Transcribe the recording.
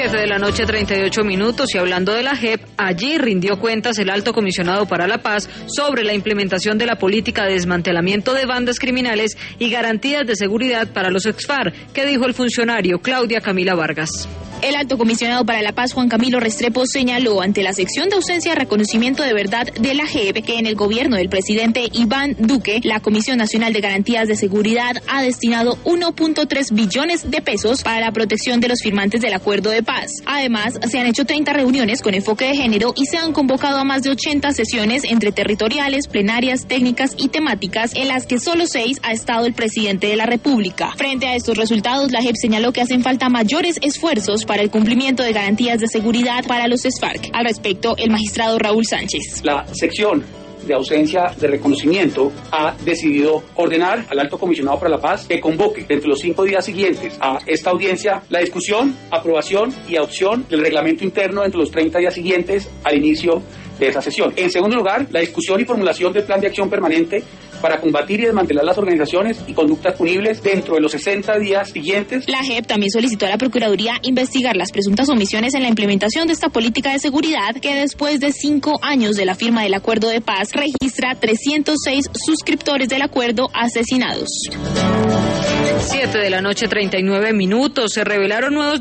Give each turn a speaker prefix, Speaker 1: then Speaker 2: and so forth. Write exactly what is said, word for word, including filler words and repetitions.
Speaker 1: siete de la noche, treinta y ocho minutos, y hablando de la J E P, allí rindió cuentas el Alto Comisionado para la Paz sobre la implementación de la política de desmantelamiento de bandas criminales y garantías de seguridad para los ex-FARC. ¿Qué dijo el funcionario? Claudia Camila Vargas.
Speaker 2: El Alto Comisionado para la Paz, Juan Camilo Restrepo, señaló ante la sección de ausencia de reconocimiento de verdad de la J E P que en el gobierno del presidente Iván Duque, la Comisión Nacional de Garantías de Seguridad ha destinado uno punto tres billones de pesos para la protección de los firmantes del acuerdo de paz. Además, se han hecho treinta reuniones con enfoque de género y se han convocado a más de ochenta sesiones entre territoriales, plenarias, técnicas y temáticas, en las que solo seis ha estado el presidente de la República. Frente a estos resultados, la J E P señaló que hacen falta mayores esfuerzos para el cumplimiento de garantías de seguridad para los ex-FARC. Al respecto, el magistrado Raúl Sánchez.
Speaker 3: La sección de ausencia de reconocimiento ha decidido ordenar al Alto Comisionado para la Paz que convoque dentro de los cinco días siguientes a esta audiencia la discusión, aprobación y adopción del reglamento interno dentro de los treinta días siguientes al inicio de esa sesión. En segundo lugar, la discusión y formulación del plan de acción permanente para combatir y desmantelar las organizaciones y conductas punibles dentro de los sesenta días siguientes.
Speaker 2: La J E P también solicitó a la Procuraduría investigar las presuntas omisiones en la implementación de esta política de seguridad, que después de cinco años de la firma del acuerdo de paz registra trescientos seis suscriptores del acuerdo asesinados.
Speaker 1: siete de la noche, treinta y nueve minutos. Se revelaron nuevos